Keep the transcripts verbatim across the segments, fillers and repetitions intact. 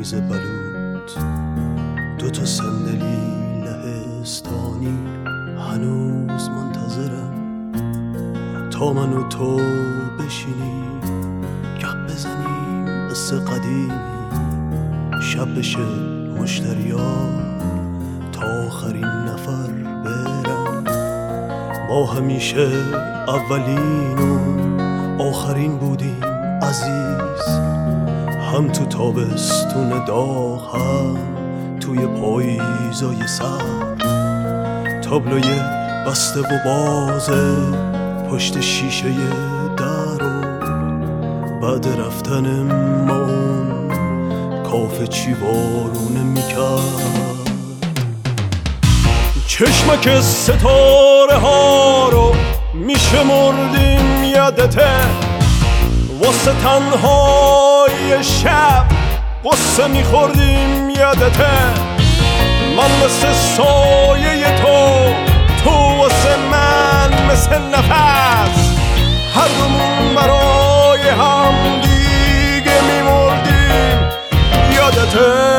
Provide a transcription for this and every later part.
میز بلوط، دو تا صندلی لهستانی، هنوز منتظرم تا من و تو بشینیم گپ بزنیم قصه قدیمی. شب بشه مشتریا تا آخرین نفر برم، ما همیشه اولین و آخرین بودیم عزیز، هم تو تابستون داغ هم توی پاییزای سرد. تابلوی بسته و بازه پشت شیشه در و بعد رفتن ما کافه چی وارونه میکرد. چشمک ستاره ها رو میشمردیم یادته، واسه تنهای شب قصه میخوردیم یادته. من مثل سایه تو، تو واسه من مثل نفس، هر دومون برای هم دیگه میمردیم یادته.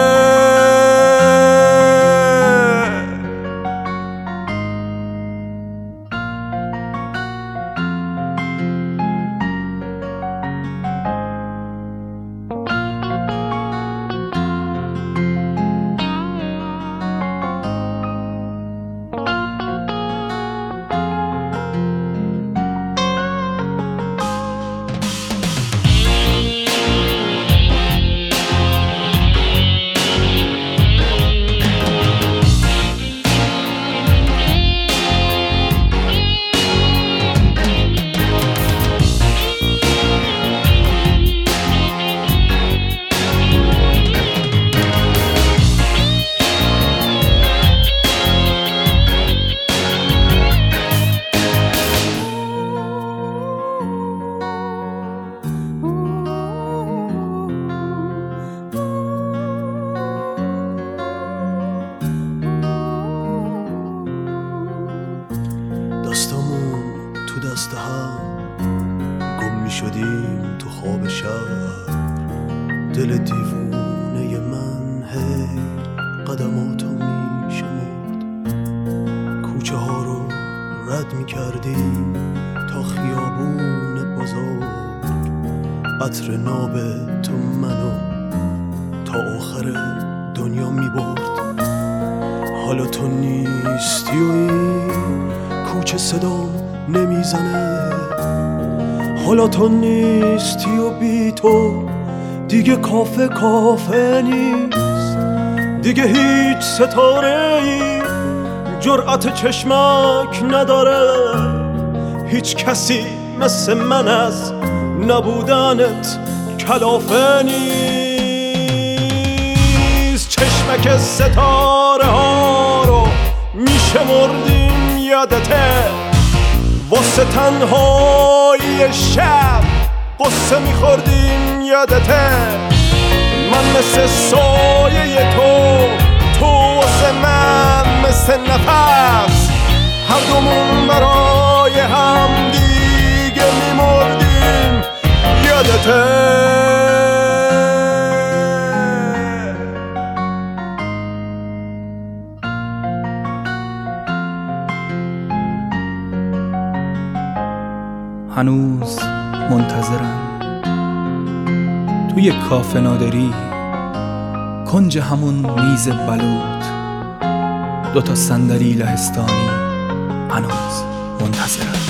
دستامون تو دست هم گم می شدیم تو خواب شب. دل دیوونه من هی قدماتو می شمرد، کوچه ها رو رد می کردیم تا خیابون بزرگ. عطر ناب تو منو تا آخر دنیا می برد. حالا تو نیستی و این کوچه صدا نمیزنه، حالا تو نیستی و بی تو دیگه کافه کافه نیست. دیگه هیچ ستاره ای جرأت چشمک نداره، هیچ کسی مثل من از نبودنت کلافه نیست. چشمک ستاره ها رو میشمردیم یادته، واسه تنهای شب قصه میخوردیم یادته. من مثل سایه تو، تو واسه من مثل نفس، هر دومون برای هم دیگه میمردیم یادته. هنوز منتظرم توی کافه نادری، کنج همون میز بلوط، دوتا صندلی لهستانی، هنوز منتظرم.